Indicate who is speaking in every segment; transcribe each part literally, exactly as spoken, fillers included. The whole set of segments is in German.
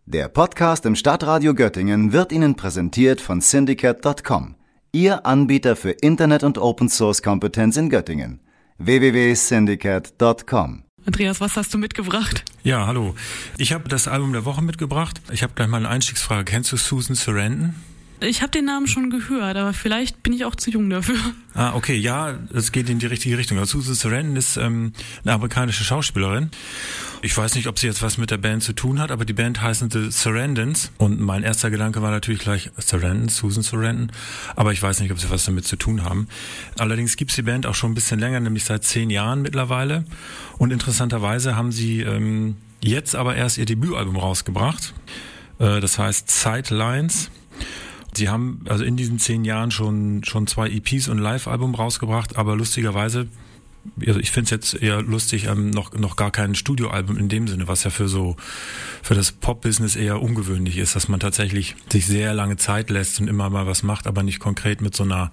Speaker 1: Der Podcast im Stadtradio Göttingen wird Ihnen präsentiert von Syndicate Punkt com, Ihr Anbieter für Internet- und Open-Source-Kompetenz in Göttingen. w w w punkt syndicate punkt com.
Speaker 2: Andreas, was hast du mitgebracht?
Speaker 3: Ja, hallo. Ich habe das Album der Woche mitgebracht. Ich habe gleich mal eine Einstiegsfrage. Kennst du Susan Sarandon?
Speaker 2: Ich habe den Namen schon gehört, aber vielleicht bin ich auch zu jung dafür.
Speaker 3: Ah, okay, ja, es geht in die richtige Richtung. Also Susan Sarandon ist ähm, eine amerikanische Schauspielerin. Ich weiß nicht, ob sie jetzt was mit der Band zu tun hat, aber die Band heißen The Sarandons. Und mein erster Gedanke war natürlich gleich Sarandon, Susan Sarandon. Aber ich weiß nicht, ob sie was damit zu tun haben. Allerdings gibt's die Band auch schon ein bisschen länger, nämlich seit zehn Jahren mittlerweile. Und interessanterweise haben sie ähm, jetzt aber erst ihr Debütalbum rausgebracht. Äh, das heißt Sightlines. Sie haben also in diesen zehn Jahren schon schon zwei E Ps und ein Live-Album rausgebracht, aber lustigerweise, also ich finde es jetzt eher lustig, ähm, noch noch gar kein Studioalbum in dem Sinne, was ja für so für das Pop-Business eher ungewöhnlich ist, dass man tatsächlich sich sehr lange Zeit lässt und immer mal was macht, aber nicht konkret mit so einer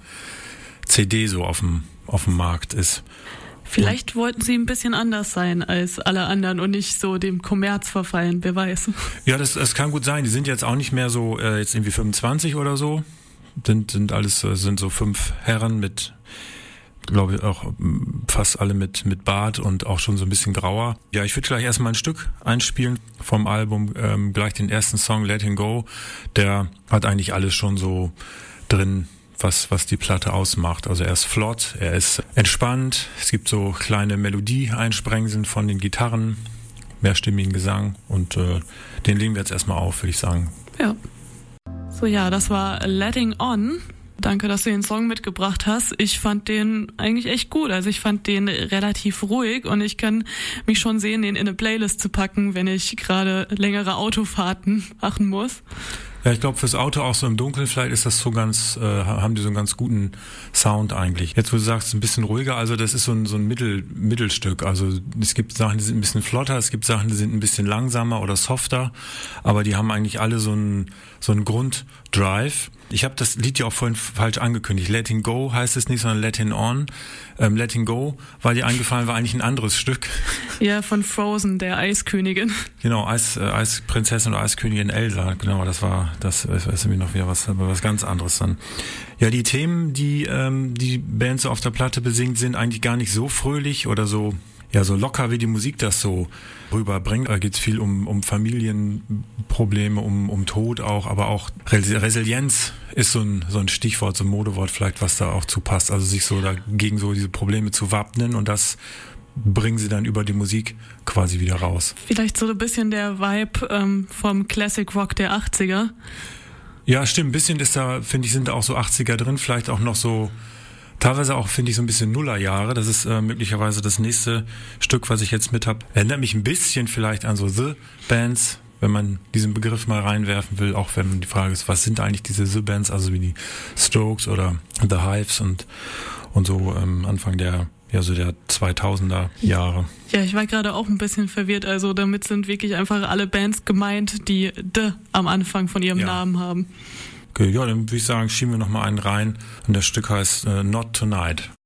Speaker 3: C D so auf dem auf dem Markt ist.
Speaker 2: Vielleicht wollten sie ein bisschen anders sein als alle anderen und nicht so dem Kommerz verfallen, wer weiß.
Speaker 3: Ja, das, das kann gut sein. Die sind jetzt auch nicht mehr so, äh, jetzt irgendwie fünfundzwanzig oder so. Sind, sind alles, äh, sind so fünf Herren mit, glaube ich, auch fast alle mit, mit Bart und auch schon so ein bisschen grauer. Ja, ich würde gleich erstmal ein Stück einspielen vom Album, ähm, gleich den ersten Song, Letting Go. Der hat eigentlich alles schon so drin, was was die Platte ausmacht. Also er ist flott, er ist entspannt, es gibt so kleine Melodie-Einsprengseln von den Gitarren, mehrstimmigen Gesang und äh, den legen wir jetzt erstmal auf, würde ich sagen.
Speaker 2: Ja. So, ja, das war Letting On. Danke, dass du den Song mitgebracht hast. Ich fand den eigentlich echt gut. Also ich fand den relativ ruhig und ich kann mich schon sehen, den in eine Playlist zu packen, wenn ich gerade längere Autofahrten machen muss.
Speaker 3: Ja, ich glaube fürs Auto auch so im Dunkeln, vielleicht ist das so ganz, äh, haben die so einen ganz guten Sound eigentlich. Jetzt wo du sagst, ein bisschen ruhiger, also das ist so ein so ein Mittel, Mittelstück. Also es gibt Sachen, die sind ein bisschen flotter, es gibt Sachen, die sind ein bisschen langsamer oder softer, aber die haben eigentlich alle so einen so einen Grunddrive. Ich habe das Lied ja auch vorhin falsch angekündigt. Letting Go heißt es nicht, sondern Letting On. Ähm, Letting Go, weil dir eingefallen war, eigentlich ein anderes Stück.
Speaker 2: Ja, von Frozen, der Eiskönigin.
Speaker 3: Genau, Eis, äh, Eisprinzessin oder Eiskönigin Elsa. Genau, das war, das ist mir noch wieder was, aber was ganz anderes dann. Ja, die Themen, die ähm, die Band so auf der Platte besingt, sind eigentlich gar nicht so fröhlich oder so, ja, so locker, wie die Musik das so rüberbringt. Da geht's viel um, um Familienprobleme, um, um Tod auch, aber auch Resilienz ist so ein, so ein Stichwort, so ein Modewort vielleicht, was da auch zu passt. Also sich so dagegen so diese Probleme zu wappnen und das bringen sie dann über die Musik quasi wieder raus.
Speaker 2: Vielleicht so ein bisschen der Vibe ähm, vom Classic Rock der achtziger.
Speaker 3: Ja, stimmt. Ein bisschen ist da, finde ich, sind da auch so achtziger drin, vielleicht auch noch so teilweise auch, finde ich, so ein bisschen Nullerjahre. Das ist äh, möglicherweise das nächste Stück, was ich jetzt mit habe. Erinnert mich ein bisschen vielleicht an so The-Bands, wenn man diesen Begriff mal reinwerfen will. Auch wenn die Frage ist, was sind eigentlich diese The-Bands, also wie die Strokes oder The Hives und und so ähm, Anfang der ja so der zweitausender Jahre.
Speaker 2: Ja, ich war gerade auch ein bisschen verwirrt. Also damit sind wirklich einfach alle Bands gemeint, die The am Anfang von ihrem
Speaker 3: ja.
Speaker 2: Namen haben.
Speaker 3: Okay, ja, dann würde ich sagen, schieben wir noch mal einen rein. Und das Stück heißt uh, Not Tonight.